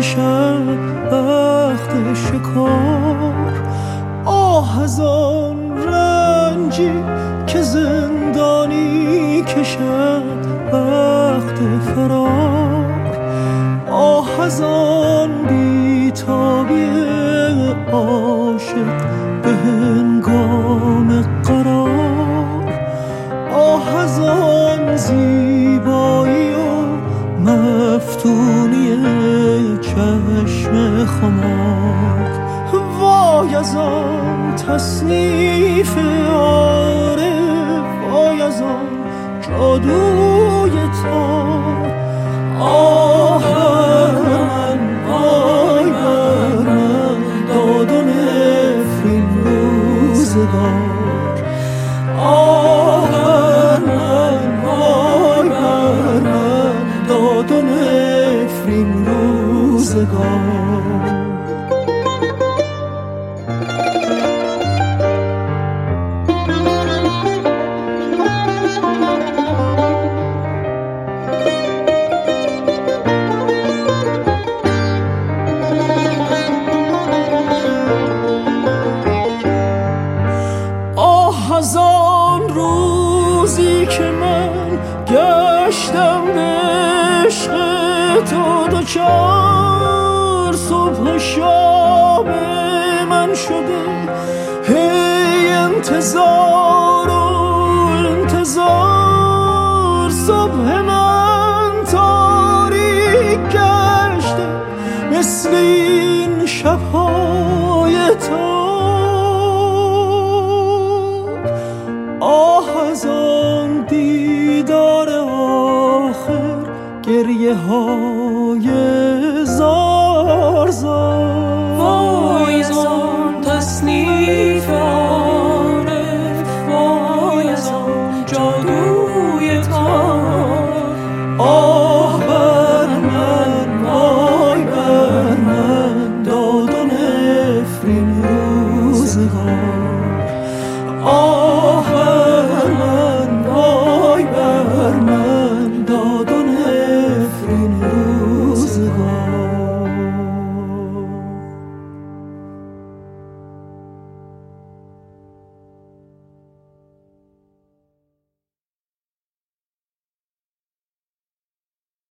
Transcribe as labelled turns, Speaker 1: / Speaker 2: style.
Speaker 1: کشد وقت شکار. آه از آن رنجی که زندانی کشد وقت فرار. آه از آن بی‌تابی عاشق به هنگام قرار. آه از آن زیبایی و مفتونی چشم خمار. وای از آن تصنیف عارف، وای از آن جادوی تار. آه بر من، وای بر من، داد و نفرین روزگار. آه بر من، وای بر من، داد و نفرین روزگار. از آن روزی که من گشتم به عشق تو دوچار. صبح و شام من شده هی انتظار و انتظار. صبح من تاریک گشته مثل این شب‌های تار. آه از آن دیدار آخر، گریه های زار زار.
Speaker 2: وای از آن تصنیف